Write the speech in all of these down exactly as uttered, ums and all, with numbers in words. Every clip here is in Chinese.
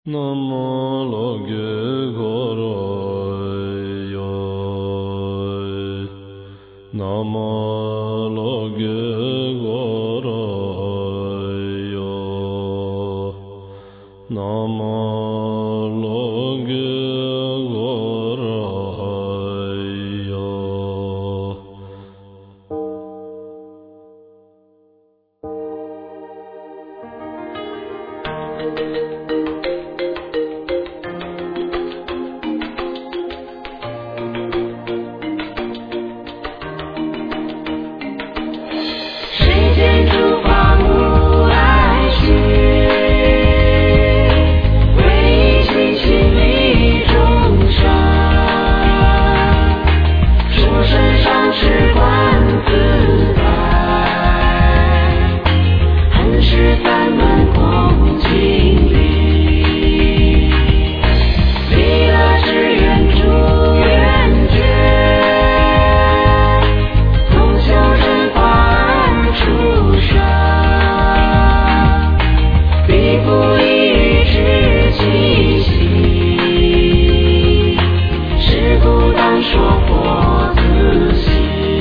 南无罗揭陀罗耶，南无罗揭陀罗耶，南无罗揭陀罗耶。 谁见诸法无碍趣，唯其心理众生。说身上是观自在，恒是三门空寂里，离了只愿诸愿觉，从修真法出生，必不一知其心，是故当说佛自性。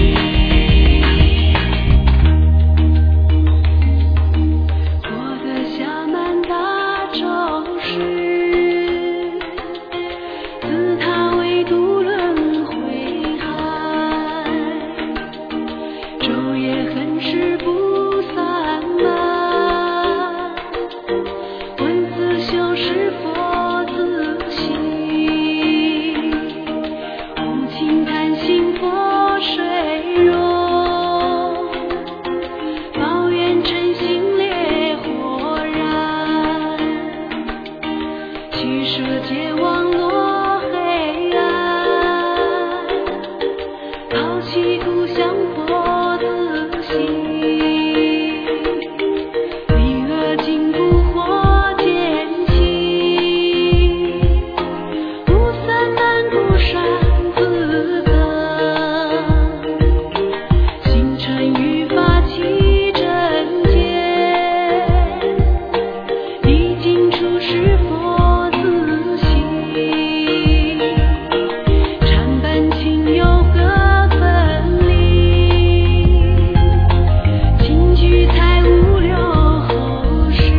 我的暇满大众事，自他为度轮回海，昼夜恒是不散漫，闻思修是佛自性，无情贪心佛水溶，抱怨真心烈火燃，取舍皆网络黑暗，抛弃故乡佛自性，离恶尽不活见情，无三难不善自增，星辰于法起真见，历经处是佛自性，禅本情有各分离，清具才无留后世，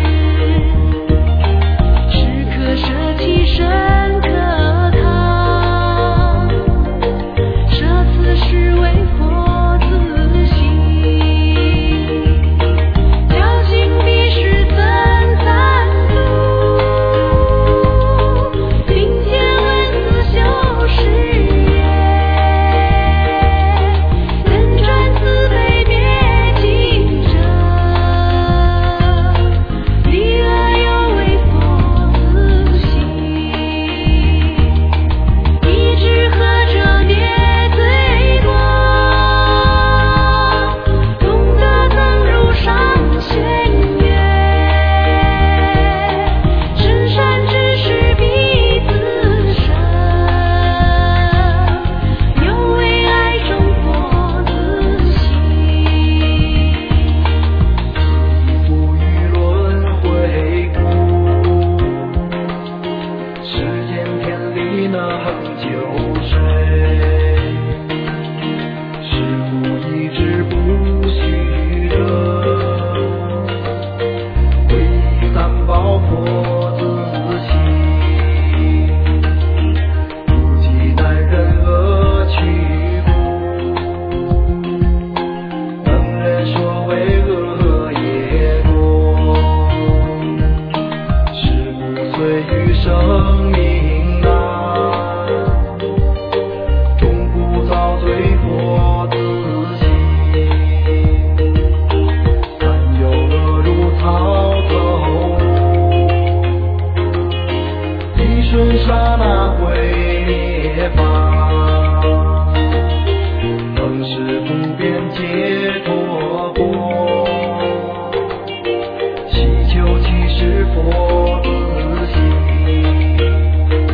时刻舍弃身可堂，舍此是为佛自性，侥幸必是怎三途，并且闻自修是也，能转慈悲别竞争，离恶有为佛自性，一知何者灭罪过，懂得曾入上轩辕，深山之事必自生，有为爱中佛自性。 不于轮回故，世间天理那恒久水，是故一直不虚着，皈依三宝佛自性，不计男人恶趣故，能人说为恶业果，是故随于生命难，终不遭罪佛自性，三有恶如草头，一瞬刹那会灭法，更是不变解脱果，祈求其是佛自性，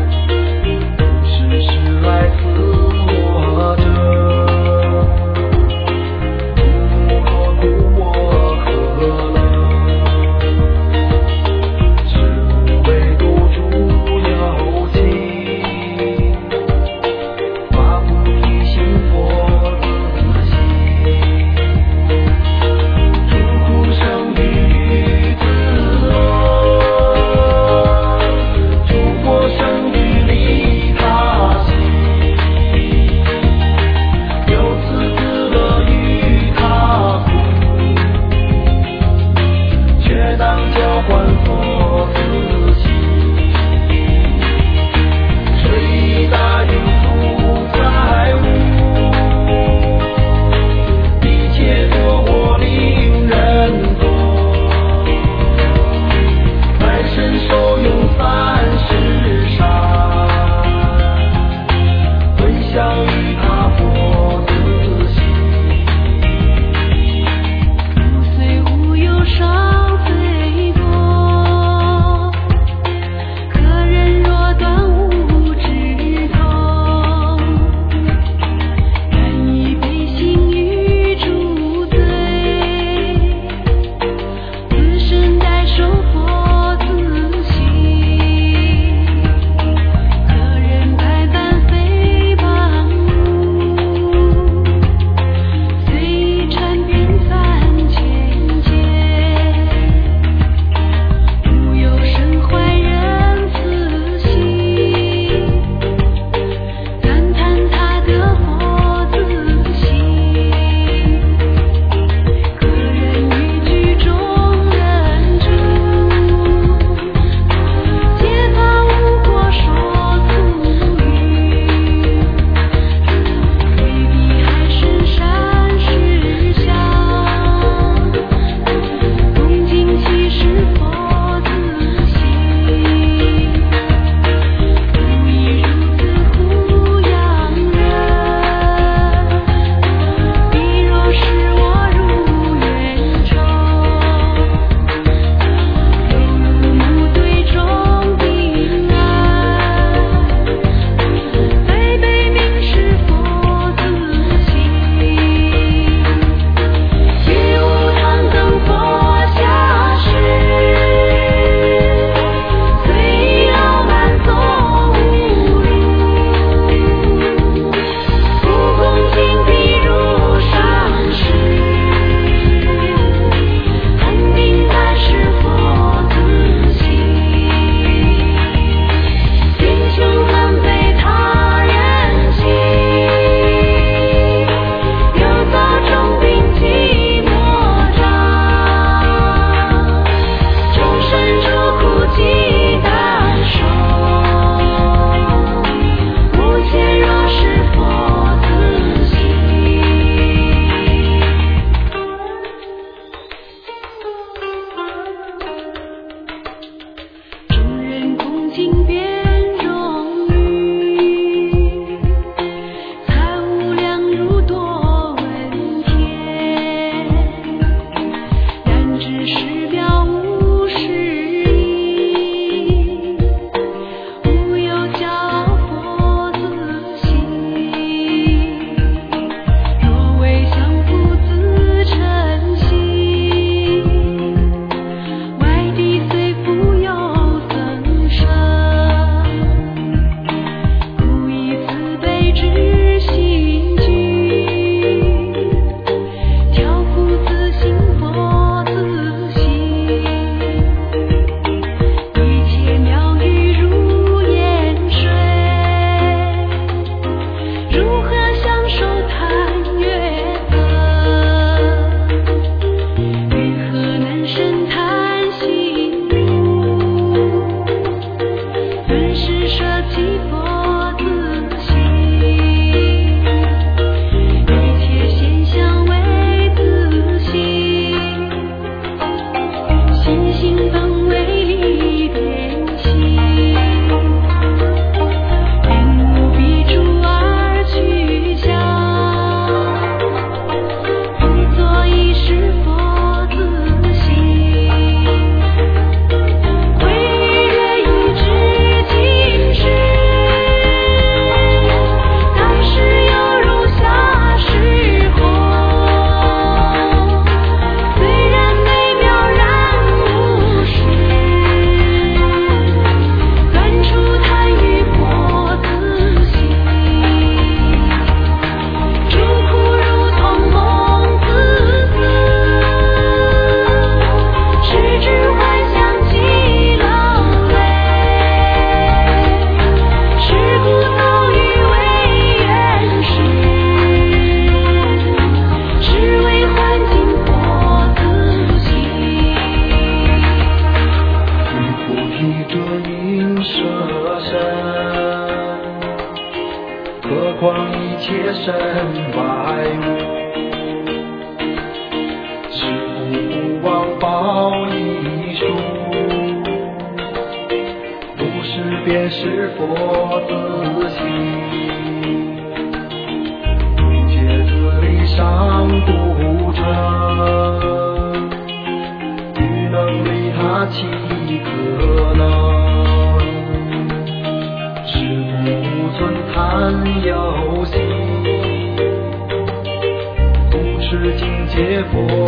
境变容易，才无量如多闻天，然知识表无实义，无有骄傲佛自心，若为相复自称心，外地虽富有增生，故以慈悲之心具，调伏自心佛自心，一切妙语如盐水，如何享受贪月分？云何能生贪心入？本是舍弃佛自心，一切现象为自心，心性本为离变心，因无必诸而趋向，不作一是佛自心，慧月一知今世，当时犹如夏时红，虽然美妙然无实，断除贪欲佛自心，诸苦如同梦自思，视之幻象极冷泪，是故遭遇为缘时，是为幻境佛自心。 与菩提者应舍身，何况一切身外物，是故不忘报一术，不是便是佛自心，一切自力尚不成，欲能利他岂可能？是故存贪有心，故是境界佛